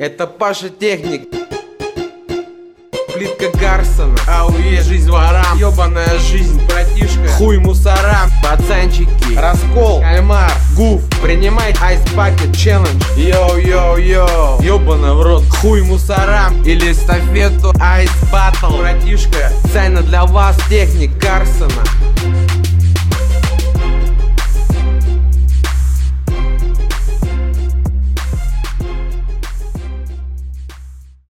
Это Паша Техник, плитка Гарсона. АУЕ, жизнь ворам, ёбаная жизнь, братишка. Хуй мусорам, пацанчики. Раскол, кальмар, гуф. Принимай Ice Bucket Challenge. Йоу-йоу-йоу, ёбана в рот. Хуй мусорам или эстафету Ice Battle, братишка. Специально для вас Техник Гарсона.